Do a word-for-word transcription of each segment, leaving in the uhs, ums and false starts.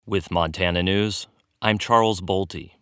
With Montana News, I'm Charles Bolte.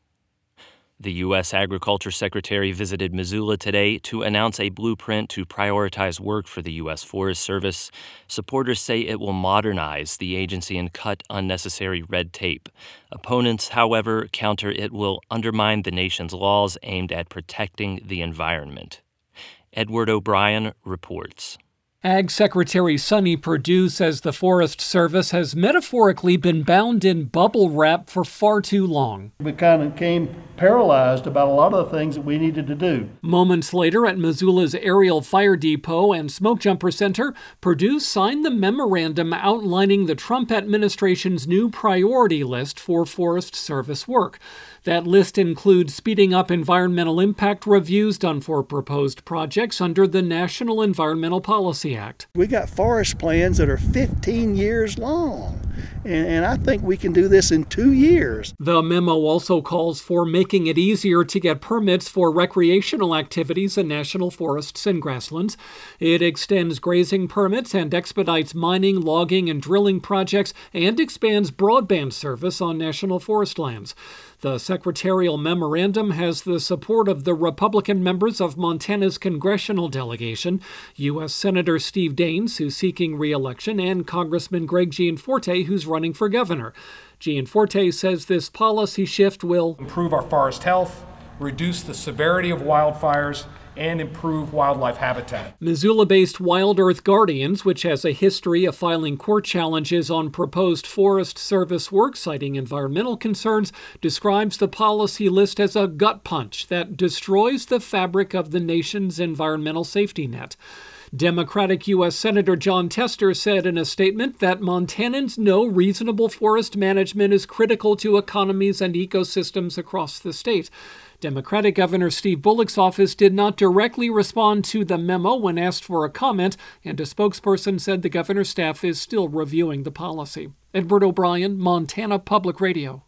The U S Agriculture Secretary visited Missoula today to announce a blueprint to prioritize work for the U S Forest Service. Supporters say it will modernize the agency and cut unnecessary red tape. Opponents, however, counter it will undermine the nation's laws aimed at protecting the environment. Edward O'Brien reports. Ag Secretary Sonny Perdue says the Forest Service has metaphorically been bound in bubble wrap for far too long. We kind of came paralyzed about a lot of the things that we needed to do. Moments later at Missoula's Aerial Fire Depot and Smoke Jumper Center, Perdue signed the memorandum outlining the Trump administration's new priority list for Forest Service work. That list includes speeding up environmental impact reviews done for proposed projects under the National Environmental Policy Act. We got forest plans that are fifteen years long, and, and I think we can do this in two years. The memo also calls for making it easier to get permits for recreational activities in national forests and grasslands. It extends grazing permits and expedites mining, logging, and drilling projects, and expands broadband service on national forest lands. The secretarial memorandum has the support of the Republican members of Montana's congressional delegation, U S Senator Steve Daines, who's seeking re-election, and Congressman Greg Gianforte, who's running for governor. Gianforte says this policy shift will improve our forest health, reduce the severity of wildfires, and improve wildlife habitat. Missoula-based Wild Earth Guardians, which has a history of filing court challenges on proposed Forest Service work citing environmental concerns, describes the policy list as a gut punch that destroys the fabric of the nation's environmental safety net. Democratic U S Senator Jon Tester said in a statement that Montanans know reasonable forest management is critical to economies and ecosystems across the state. Democratic Governor Steve Bullock's office did not directly respond to the memo when asked for a comment, and a spokesperson said the governor's staff is still reviewing the policy. Edward O'Brien, Montana Public Radio.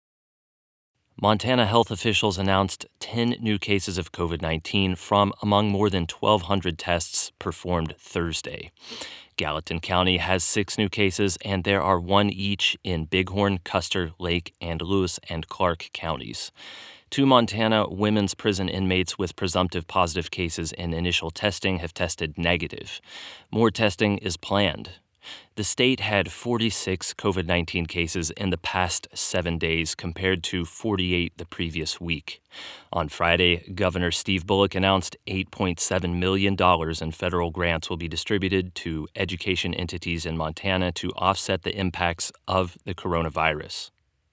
Montana health officials announced ten new cases of covid nineteen from among more than twelve hundred tests performed Thursday. Gallatin County has six new cases, and there are one each in Bighorn, Custer, Lake, and Lewis and Clark counties. Two Montana women's prison inmates with presumptive positive cases in initial testing have tested negative. More testing is planned. The state had forty-six covid nineteen cases in the past seven days compared to forty-eight the previous week. On Friday, Governor Steve Bullock announced eight point seven million dollars in federal grants will be distributed to education entities in Montana to offset the impacts of the coronavirus.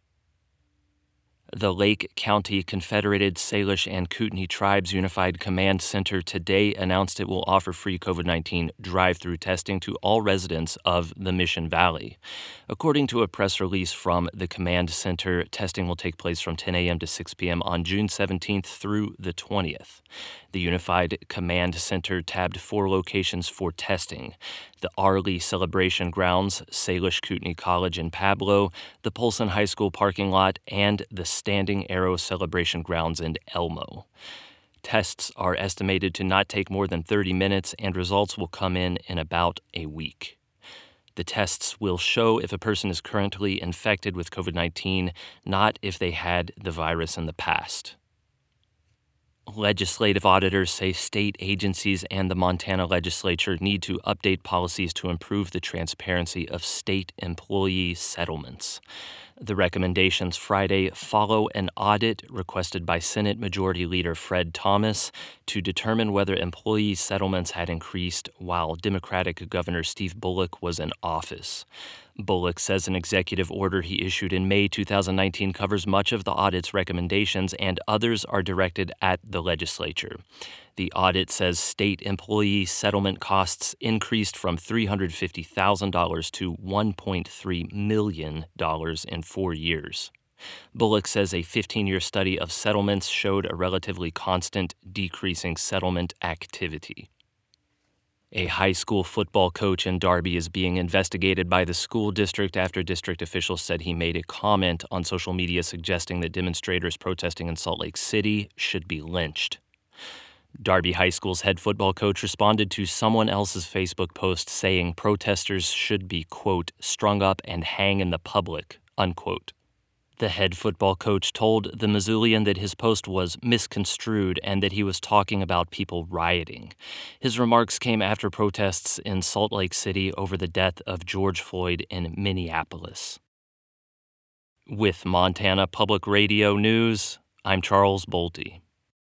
The Lake County Confederated Salish and Kootenai Tribes Unified Command Center today announced it will offer free covid nineteen drive-through testing to all residents of the Mission Valley. According to a press release from the command center, testing will take place from ten a.m. to six p.m. on June seventeenth through the twentieth. The Unified Command Center tabbed four locations for testing: the Arley Celebration Grounds, Salish Kootenai College in Pablo, the Polson High School parking lot, and the Standing Arrow Celebration Grounds in Elmo. Tests are estimated to not take more than thirty minutes, and results will come in in about a week. The tests will show if a person is currently infected with covid nineteen, not if they had the virus in the past. Legislative auditors say state agencies and the Montana legislature need to update policies to improve the transparency of state employee settlements. The recommendations Friday follow an audit requested by Senate Majority Leader Fred Thomas to determine whether employee settlements had increased while Democratic Governor Steve Bullock was in office. Bullock says an executive order he issued in May twenty nineteen covers much of the audit's recommendations, and others are directed at the legislature. The audit says state employee settlement costs increased from three hundred fifty thousand dollars to one point three million dollars in four years. Bullock says a fifteen-year study of settlements showed a relatively constant, decreasing settlement activity. A high school football coach in Darby is being investigated by the school district after district officials said he made a comment on social media suggesting that demonstrators protesting in Salt Lake City should be lynched. Darby High School's head football coach responded to someone else's Facebook post saying protesters should be, quote, strung up and hang in the public, unquote. The head football coach told the Missoulian that his post was misconstrued and that he was talking about people rioting. His remarks came after protests in Salt Lake City over the death of George Floyd in Minneapolis. With Montana Public Radio News, I'm Charles Bolte.